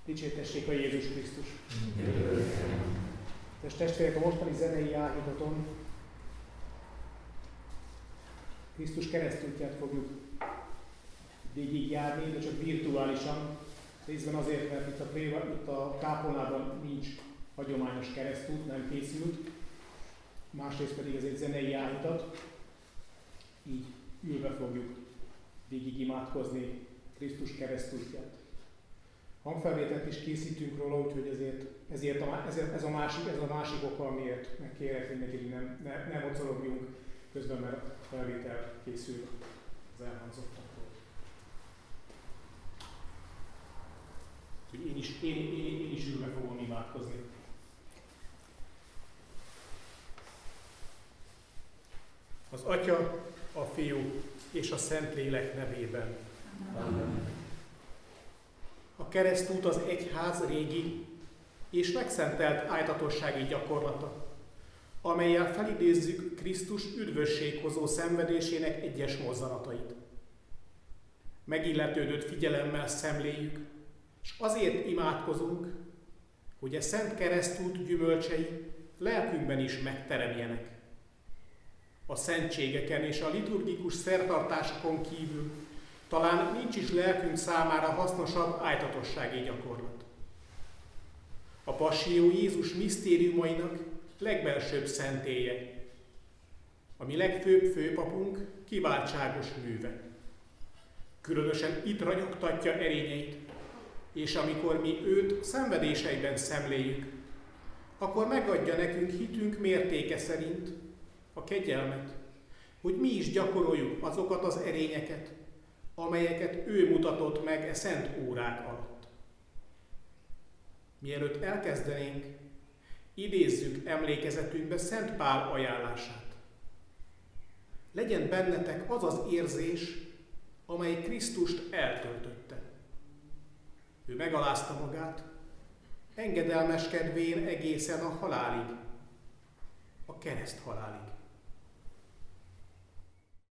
Dicsértessék a Jézus Krisztus! Testvérek, a mostani zenei áhítaton Krisztus keresztútját fogjuk végigjárni, de csak virtuálisan. Részben azért, mert itt a kápolnában nincs hagyományos keresztút, nem készült. Másrészt pedig ez egy zenei áhítat. Így ülve fogjuk végig imádkozni Krisztus keresztútját. Hangfelvételt is készítünk róla, úgyhogy ez a másik oka, amiért megkérek mindenkit, hogy ne mocorogjunk közben, mert a felvétel készül az elhangzottakról. Úgyhogy én is ülve fogom imádkozni. Az Atya, a Fiú és a Szentlélek nevében. Amen. A keresztút az egyház régi és megszentelt ájtatossági gyakorlata, amellyel felidézzük Krisztus üdvösséghozó szenvedésének egyes mozzanatait. Megilletődött figyelemmel szemléljük, és azért imádkozunk, hogy a szent keresztút gyümölcsei lelkünkben is megteremjenek. A szentségeken és a liturgikus szertartásokon kívül talán nincs is lelkünk számára hasznosabb ájtatossági gyakorlat. A Passzió Jézus misztériumainak legbelsőbb szentélye, a mi legfőbb főpapunk kiváltságos műve. Különösen itt ragyogtatja erényeit, és amikor mi őt szenvedéseiben szemléljük, akkor megadja nekünk hitünk mértéke szerint a kegyelmet, hogy mi is gyakoroljuk azokat az erényeket, amelyeket ő mutatott meg e szent órák alatt. Mielőtt elkezdenénk, idézzük emlékezetünkbe Szent Pál ajánlását. Legyen bennetek az az érzés, amely Krisztust eltöltötte. Ő megalázta magát, engedelmeskedvén egészen a halálig, a kereszt halálig.